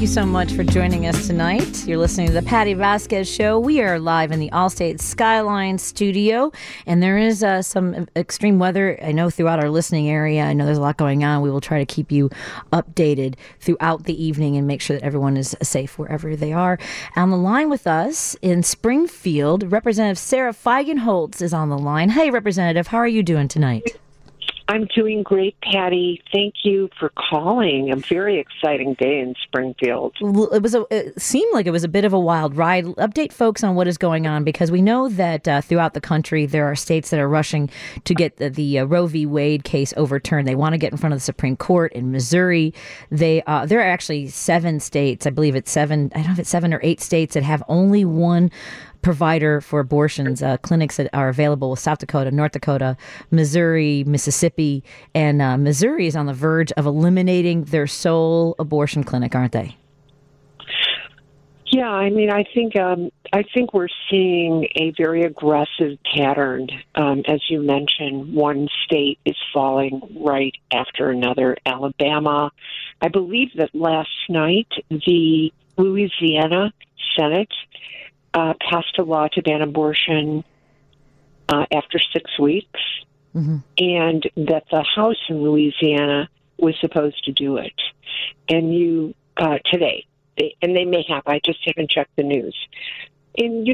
you so much for joining us tonight. You're listening to the Patty Vasquez Show. We are live in the Allstate Skyline studio, and there is some extreme weather, I know, throughout our listening area. I know there's a lot going on. We will try to keep you updated throughout the evening and make sure that everyone is safe wherever they are. On the line with us in Springfield, Representative Sarah Feigenholtz is on the line. Hey, Representative, how are you doing tonight? I'm doing great, Patty. Thank you for calling. A very exciting day in Springfield. Well, it seemed like it was a bit of a wild ride. Update folks on what is going on, because we know that throughout the country there are states that are rushing to get the Roe v. Wade case overturned. They want to get in front of the Supreme Court. In Missouri, there are actually 7 states. I believe it's 7. I don't know if it's 7 or 8 states that have only one provider for abortions, clinics that are available with South Dakota, North Dakota, Missouri, Mississippi, and Missouri is on the verge of eliminating their sole abortion clinic, aren't they? Yeah, I mean, I think we're seeing a very aggressive pattern. As you mentioned, one state is falling right after another. Alabama, I believe that last night the Louisiana Senate passed a law to ban abortion after 6 weeks, and that the House in Louisiana was supposed to do it. And today, they may have. I just haven't checked the news. And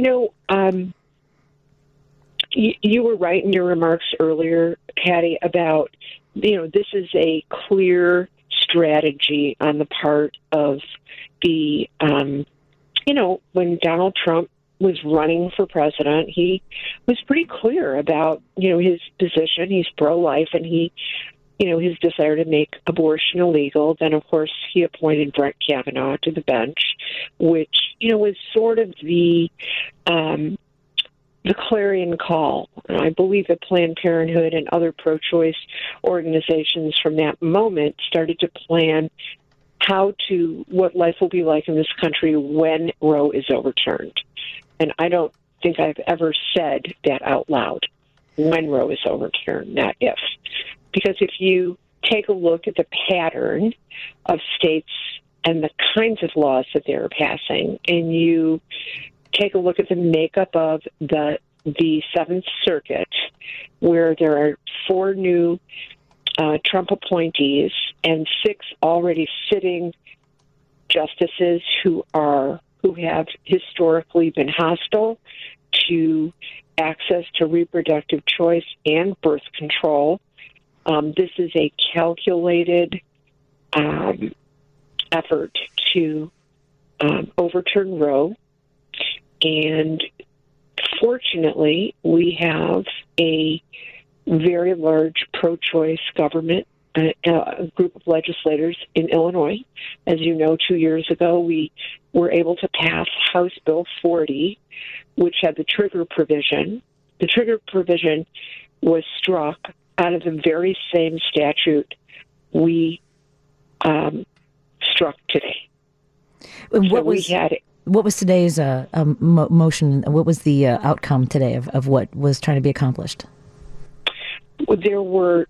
you were right in your remarks earlier, Patty, about this is a clear strategy on the part of the. When Donald Trump was running for president, he was pretty clear about, his position. He's pro-life, and his desire to make abortion illegal. Then, of course, he appointed Brett Kavanaugh to the bench, which, was sort of the clarion call. And I believe that Planned Parenthood and other pro-choice organizations from that moment started to plan what life will be like in this country when Roe is overturned. And I don't think I've ever said that out loud, when Roe is overturned, not if. Because if you take a look at the pattern of states and the kinds of laws that they're passing, and you take a look at the makeup of the Seventh Circuit, where there are 4 new Trump appointees and 6 already sitting justices who have historically been hostile to access to reproductive choice and birth control. This is a calculated effort to overturn Roe. And fortunately, we have a very large pro-choice government, a group of legislators in Illinois. As you know, 2 years ago, we were able to pass House Bill 40, which had the trigger provision. The trigger provision was struck out of the very same statute we struck today. What was today's motion? What was the outcome today of what was trying to be accomplished? There were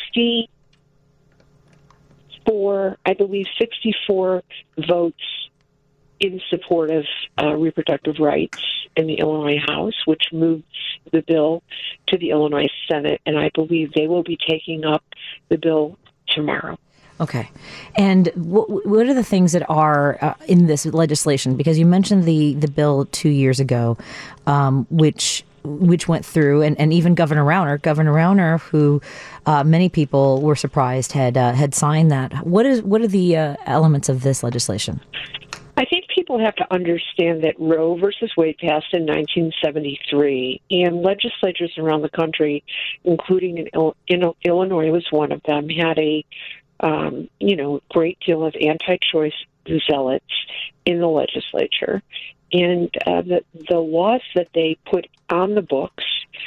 64 votes in support of reproductive rights in the Illinois House, which moved the bill to the Illinois Senate, and I believe they will be taking up the bill tomorrow. Okay. And what are the things that are in this legislation? Because you mentioned the bill 2 years ago, which went through, and even Governor Rauner, who many people were surprised had signed that. What are the elements of this legislation? I think people have to understand that Roe versus Wade passed in 1973, and legislatures around the country, including in Illinois was one of them, had a great deal of anti-choice zealots in the legislature. And the laws that they put on the books,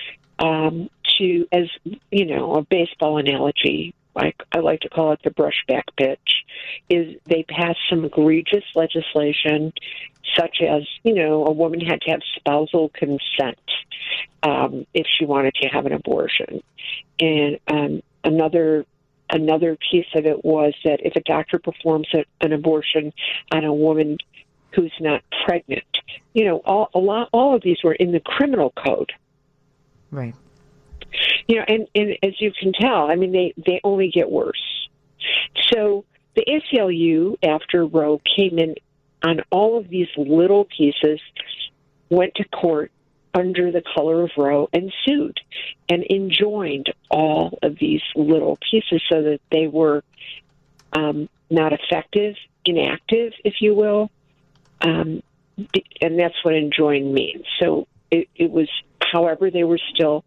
as a baseball analogy, like I like to call it the brushback pitch, is they passed some egregious legislation, such as, a woman had to have spousal consent if she wanted to have an abortion. And another another piece of it was that if a doctor performs an abortion on a woman who's not pregnant, all of these were in the criminal code. Right. And as you can tell, I mean, they only get worse. So the ACLU, after Roe, came in on all of these little pieces, went to court under the color of Roe and sued and enjoined all of these little pieces so that they were not effective, inactive, if you will. And that's what enjoin means. So it was, however, they were still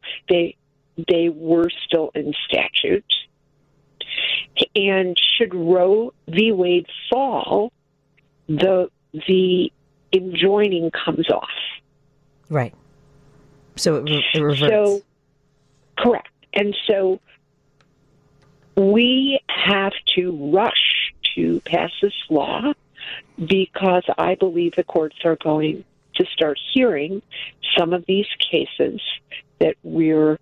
in statute. And should Roe v. Wade fall, the enjoining comes off. Right. So it reverts. So, correct. And so we have to rush to pass this law because I believe the courts are going to start hearing some of these cases that we're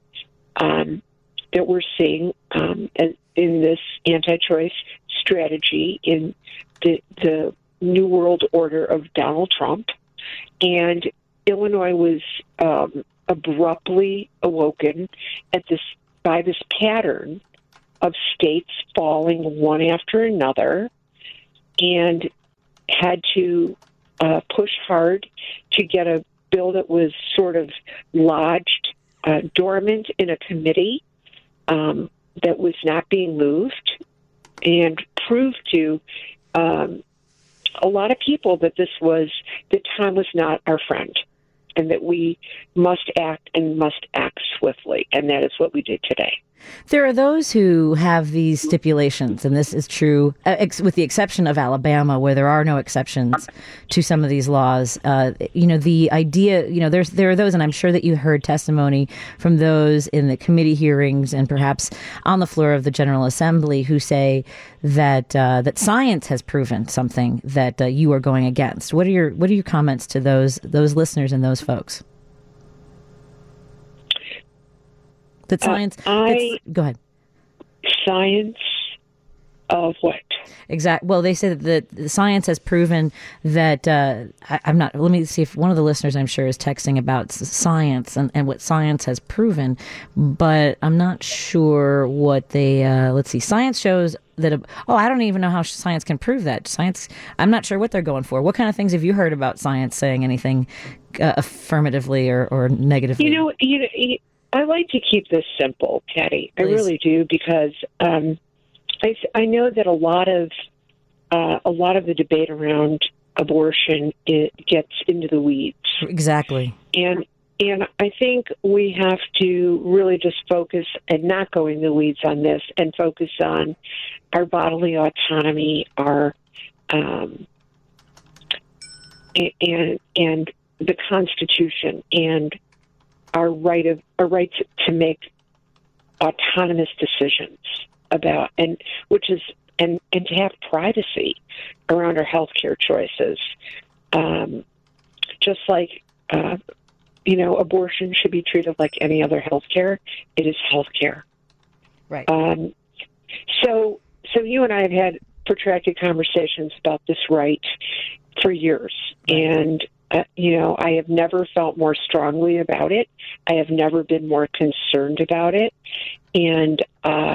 seeing in this anti-choice strategy in the New World Order of Donald Trump. And Illinois was abruptly awoken by this pattern of states falling one after another, and had to push hard to get a bill that was sort of lodged dormant in a committee that was not being moved, and proved to a lot of people that the time was not our friend, and that we must act and must act swiftly. And that is what we did today. There are those who have these stipulations, and this is true with the exception of Alabama, where there are no exceptions to some of these laws. The idea, there are those, and I'm sure that you heard testimony from those in the committee hearings and perhaps on the floor of the General Assembly who say that science has proven something that you are going against. What are your comments to those listeners and those folks? That science. Go ahead. Science of what? Exactly. Well, they say that the science has proven that. I'm not. Let me see if one of the listeners, I'm sure, is texting about science and what science has proven, but I'm not sure what they. Let's see. Science shows that. I don't even know how science can prove that. Science. I'm not sure what they're going for. What kind of things have you heard about science saying anything affirmatively or negatively? I like to keep this simple, Patty. Please. I really do, because I know that a lot of the debate around abortion, it gets into the weeds. Exactly. And I think we have to really just focus and not go in the weeds on this, and focus on our bodily autonomy, our and the Constitution, and our right to make autonomous decisions about, and to have privacy around our healthcare choices. Just like abortion should be treated like any other healthcare. It is healthcare. Right. So you and I have had protracted conversations about this right for years, right. And I have never felt more strongly about it. I have never been more concerned about it. And,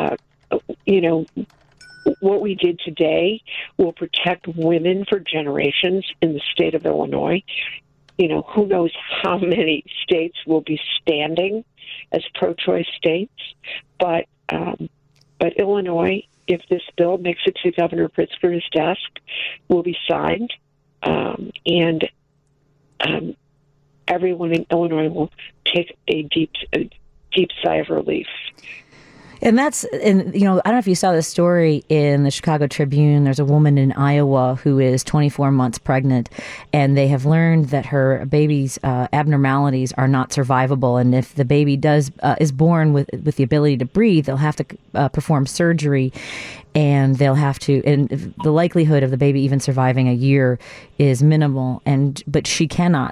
what we did today will protect women for generations in the state of Illinois. Who knows how many states will be standing as pro-choice states. But Illinois, if this bill makes it to Governor Pritzker's desk, will be signed. And everyone in Illinois will take a deep sigh of relief. And I don't know if you saw this story in the Chicago Tribune. There's a woman in Iowa who is 24 months pregnant, and they have learned that her baby's abnormalities are not survivable. And if the baby is born with the ability to breathe, they'll have to perform surgery, and they'll have to. And the likelihood of the baby even surviving a year is minimal, but she cannot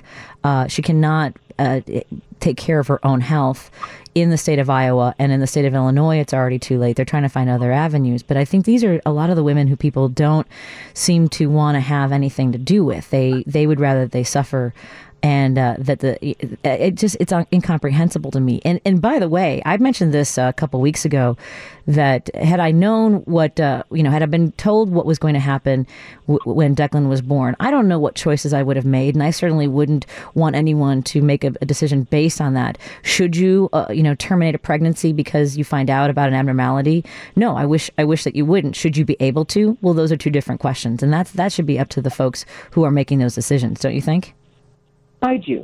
take care of her own health in the state of Iowa, and in the state of Illinois, it's already too late. They're trying to find other avenues. But I think these are a lot of the women who people don't seem to want to have anything to do with. They would rather they suffer, and it's incomprehensible to me. And by the way, I mentioned this a couple weeks ago, that had I known what had I been told what was going to happen when Declan was born, I don't know what choices I would have made, and I certainly wouldn't want anyone to make a decision based on that. Should you terminate a pregnancy because you find out about an abnormality? No, I wish that you wouldn't. Should you be able to? Well, those are two different questions, and that should be up to the folks who are making those decisions, don't you think? I do.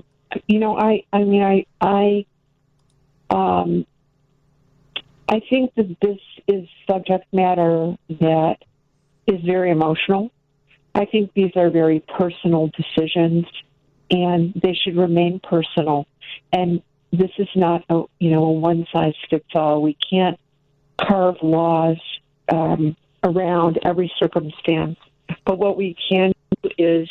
I think that this is subject matter that is very emotional. I think these are very personal decisions, and they should remain personal. And this is not a one-size-fits-all. We can't carve laws around every circumstance. But what we can do is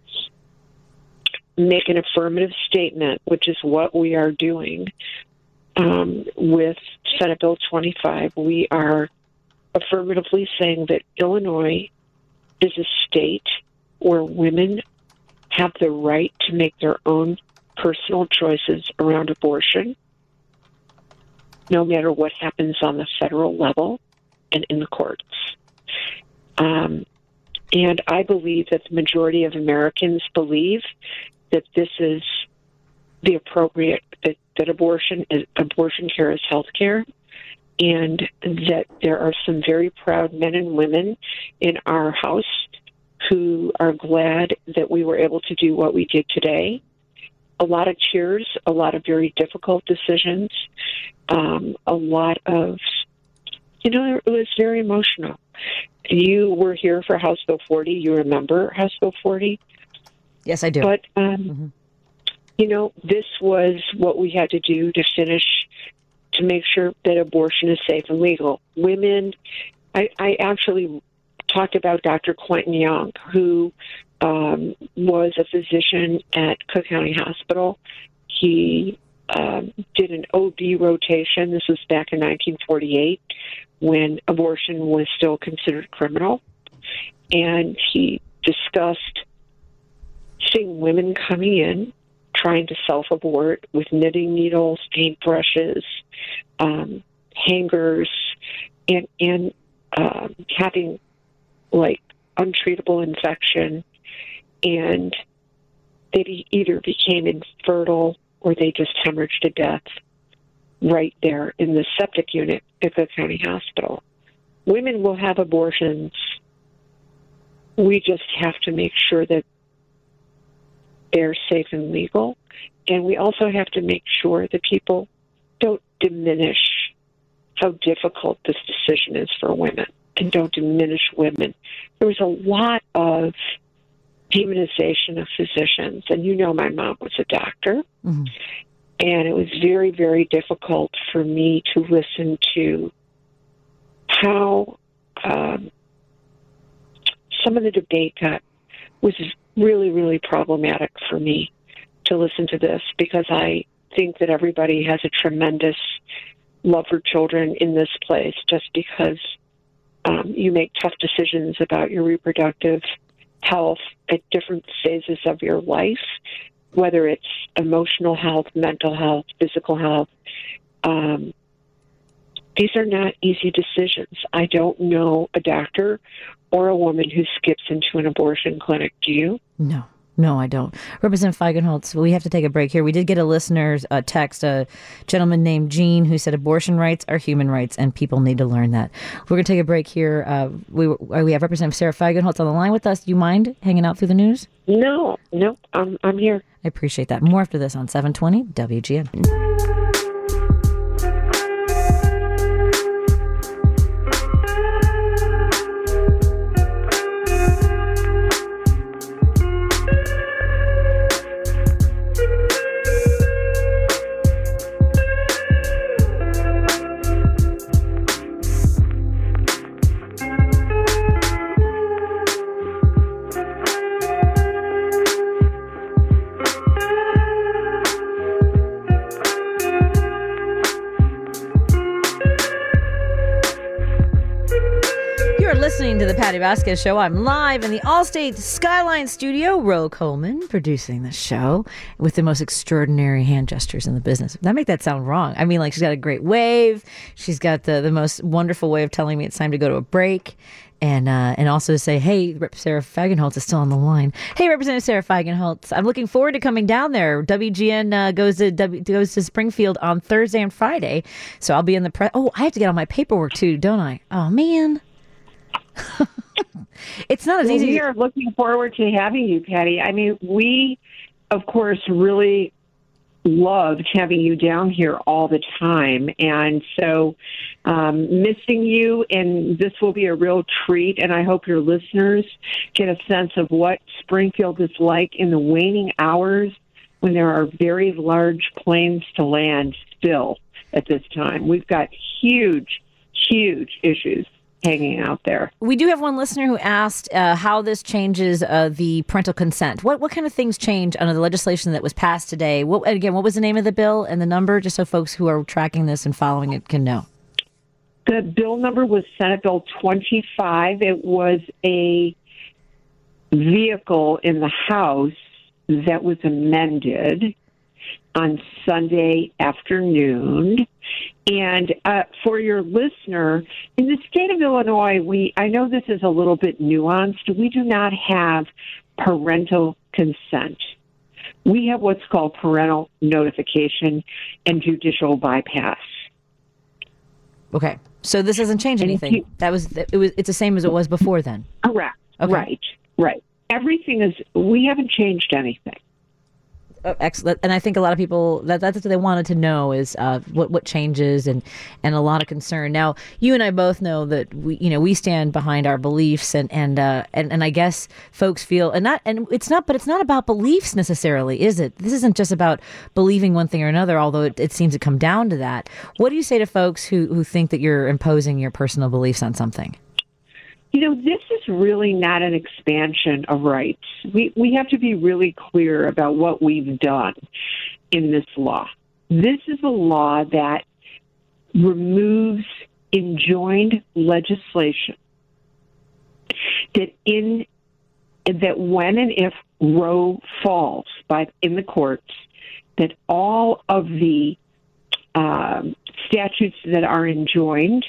make an affirmative statement, which is what we are doing with Senate Bill 25. We are affirmatively saying that Illinois is a state where women have the right to make their own personal choices around abortion, no matter what happens on the federal level and in the courts. And I believe that the majority of Americans believe that this is the appropriate, that abortion care is health care, and that there are some very proud men and women in our House who are glad that we were able to do what we did today. A lot of cheers, a lot of very difficult decisions, a lot of, it was very emotional. You were here for House Bill 40. You remember House Bill 40? Yes, I do. But, this was what we had to do to finish, to make sure that abortion is safe and legal. Women, I actually talked about Dr. Quentin Young, who was a physician at Cook County Hospital. He did an OB rotation. This was back in 1948 when abortion was still considered criminal. And he discussed seeing women coming in trying to self-abort with knitting needles, paintbrushes, hangers, and having untreatable infection, and they either became infertile or they just hemorrhaged to death right there in the septic unit at the county hospital. Women will have abortions. We just have to make sure that they're safe and legal. And we also have to make sure that people don't diminish how difficult this decision is for women, and don't diminish women. There was a lot of demonization of physicians, and my mom was a doctor, and it was very, very difficult for me to listen to how some of the debate was really, really problematic for me to listen to this, because I think that everybody has a tremendous love for children in this place, just because you make tough decisions about your reproductive health at different phases of your life, whether it's emotional health, mental health, physical health. These are not easy decisions. I don't know a doctor or a woman who skips into an abortion clinic. Do you? No, I don't. Representative Feigenholtz, we have to take a break here. We did get a listener's text, a gentleman named Gene, who said abortion rights are human rights, and people need to learn that. We're going to take a break here. We have Representative Sarah Feigenholtz on the line with us. Do you mind hanging out through the news? No, I'm here. I appreciate that. More after this on 720 WGN. to the Patty Vasquez Show. I'm live in the Allstate Skyline studio. Ro Coleman producing the show with the most extraordinary hand gestures in the business. Did I make that sound wrong? I mean, like, she's got a great wave. She's got the most wonderful way of telling me it's time to go to a break. And also to say, hey, Rep. Sarah Fagenholtz is still on the line. Hey, Representative Sarah Fagenholtz, I'm looking forward to coming down there. WGN goes to Springfield on Thursday and Friday, so I'll be in the press. Oh, I have to get all my paperwork too, don't I? Oh man, it's not as easy. We are looking forward to having you, Patty. I mean, we, of course, really loved having you down here all the time, and so missing you, and this will be a real treat, and I hope your listeners get a sense of what Springfield is like in the waning hours when there are very large planes to land still at this time. We've got huge issues hanging out there. We do have one listener who asked how this changes the parental consent. What kind of things change under the legislation that was passed today? What was the name of the bill and the number, just so folks who are tracking this and following it can know? The bill number was Senate Bill 25. It was a vehicle in the House that was amended on Sunday afternoon. And for your listener, in the state of Illinois, I know this is a little bit nuanced. We do not have parental consent. We have what's called parental notification and judicial bypass. Okay, so this doesn't change anything. It's the same as it was before then. Correct. Okay. Right. Everything is. We haven't changed anything. Excellent. And I think a lot of people, that's what they wanted to know is what changes and a lot of concern. Now, you and I both know that we stand behind our beliefs and I guess folks feel but it's not about beliefs necessarily, is it? This isn't just about believing one thing or another, although it seems to come down to that. What do you say to folks who think that you're imposing your personal beliefs on something? This is really not an expansion of rights. We have to be really clear about what we've done in this law. This is a law that removes enjoined legislation that when and if Roe falls in the courts, that all of the statutes that are enjoined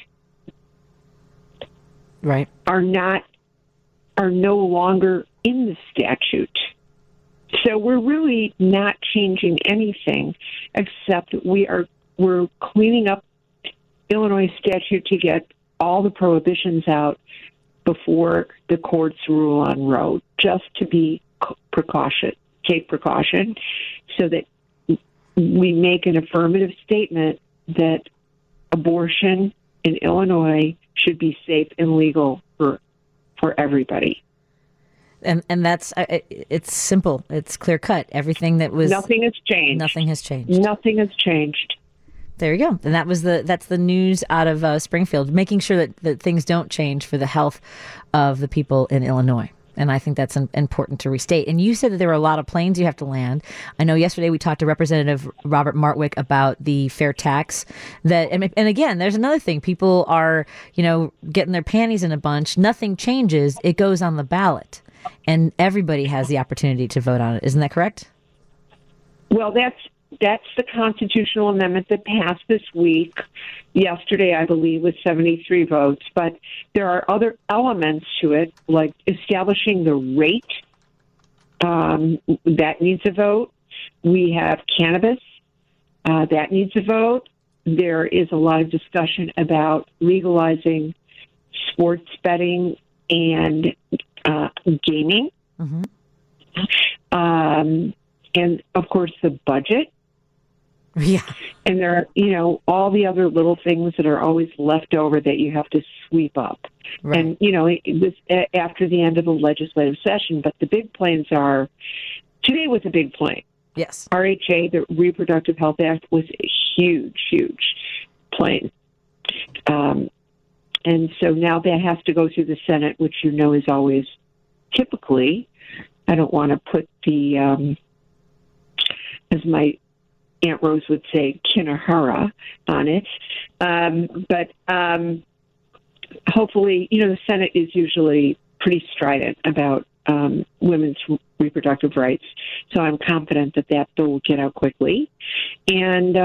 right, are no longer in the statute. So we're really not changing anything, except we're cleaning up Illinois statute to get all the prohibitions out before the courts rule on Roe, just to take precaution, so that we make an affirmative statement that abortion in Illinois should be safe and legal for everybody. And that's it's simple. It's clear cut. Everything that was nothing has changed. Nothing has changed. Nothing has changed. There you go. And that's the news out of Springfield, making sure that things don't change for the health of the people in Illinois. And I think that's important to restate. And you said that there were a lot of planes you have to land. I know yesterday we talked to Representative Robert Martwick about the fair tax. And again, there's another thing. People are, getting their panties in a bunch. Nothing changes. It goes on the ballot. And everybody has the opportunity to vote on it. Isn't that correct? Well, that's the constitutional amendment that passed this week. Yesterday, I believe, with 73 votes. But there are other elements to it, like establishing the rate. That needs a vote. We have cannabis. That needs a vote. There is a lot of discussion about legalizing sports betting and gaming. Mm-hmm. And, of course, the budget. Yeah. And there are, all the other little things that are always left over that you have to sweep up. Right. And, it was after the end of the legislative session, but the big planes today was a big plane. Yes. RHA, the Reproductive Health Act, was a huge plane. And so now that has to go through the Senate, which is always typically, I don't want to put the, as my Aunt Rose would say, Kinahara on it. hopefully, the Senate is usually pretty strident about women's reproductive rights. So I'm confident that bill will get out quickly. And,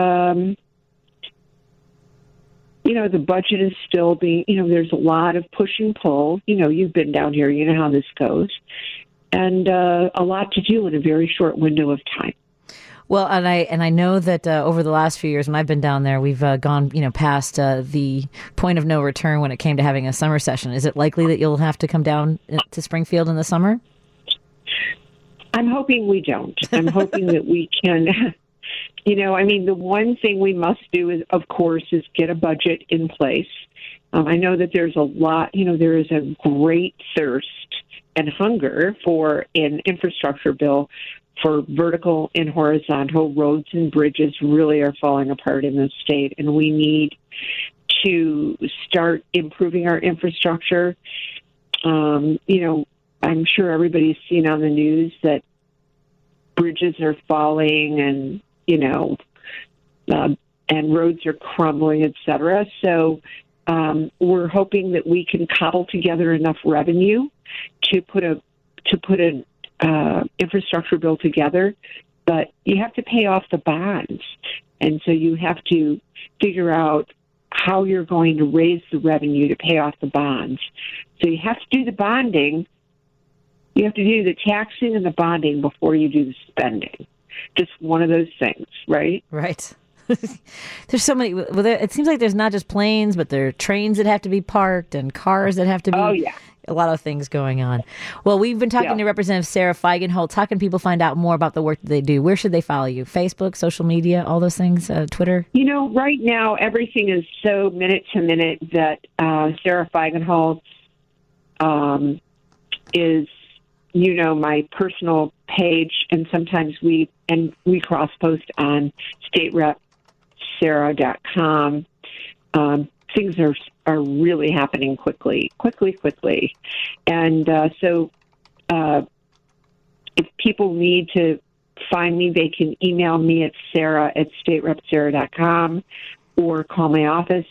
the budget is still being, there's a lot of push and pull. You've been down here, you know how this goes. And a lot to do in a very short window of time. Well, and I know that over the last few years when I've been down there, we've gone past the point of no return when it came to having a summer session. Is it likely that you'll have to come down to Springfield in the summer? I'm hoping we don't. I'm hoping that we can. The one thing we must do is, of course, is get a budget in place. I know that there's a lot. There is a great thirst and hunger for an infrastructure bill. For vertical and horizontal roads and bridges really are falling apart in this state, and we need to start improving our infrastructure. I'm sure everybody's seen on the news that bridges are falling and, and roads are crumbling, et cetera. So we're hoping that we can cobble together enough revenue to put an infrastructure bill together, but you have to pay off the bonds. And so you have to figure out how you're going to raise the revenue to pay off the bonds. So you have to do the bonding. You have to do the taxing and the bonding before you do the spending. Just one of those things, right? Right. There's so many. Well, it seems like there's not just planes, but there are trains that have to be parked and cars that have to be. Oh, yeah. A lot of things going on. Well, we've been talking to Representative Sarah Feigenholtz. How can people find out more about the work that they do? Where should they follow you? Facebook, social media, all those things, Twitter? Right now, everything is so minute to minute that Sarah Feigenholtz is, my personal page, and sometimes we cross-post on statereps.sarah.com. Things are really happening quickly. And so if people need to find me, they can email me at sarah@statereps.sarah.com or call my office,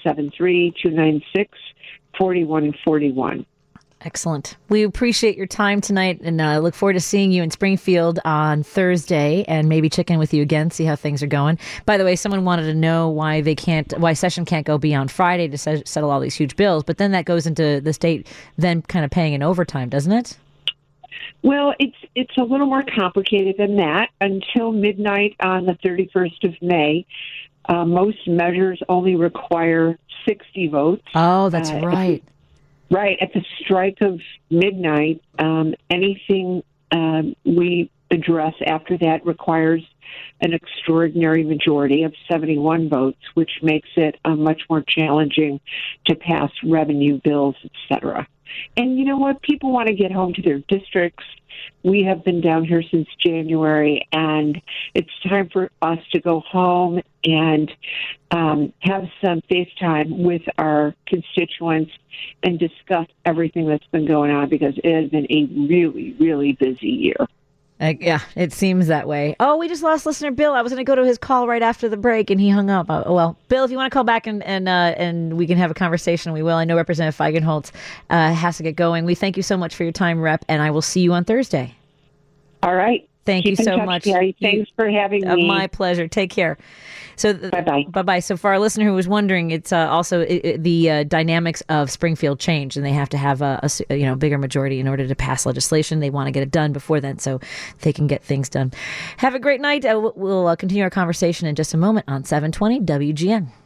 773-296-4141. Excellent. We appreciate your time tonight, and look forward to seeing you in Springfield on Thursday, and maybe check in with you again, see how things are going. By the way, someone wanted to know why session can't go beyond Friday to settle all these huge bills, but then that goes into the state then kind of paying in overtime, doesn't it? Well, it's a little more complicated than that. Until midnight on the 31st of May, most measures only require 60 votes. Oh, that's right. Right. At the strike of midnight, anything we address after that requires an extraordinary majority of 71 votes, which makes it much more challenging to pass revenue bills, et cetera. And you know what? People want to get home to their districts. We have been down here since January, and it's time for us to go home and have some FaceTime with our constituents and discuss everything that's been going on, because it has been a really, really busy year. Yeah, it seems that way. Oh, we just lost listener Bill. I was going to go to his call right after the break, and he hung up. Well, Bill, if you want to call back and we can have a conversation, we will. I know Representative Feigenholtz has to get going. We thank you so much for your time, Rep, and I will see you on Thursday. All right. Thank you so much. Carrie. Thanks for having me. My pleasure. Take care. So bye-bye. Bye-bye. So for our listener who was wondering, it's also the dynamics of Springfield changed, and they have to have a bigger majority in order to pass legislation. They want to get it done before then so they can get things done. Have a great night. We'll continue our conversation in just a moment on 720 WGN.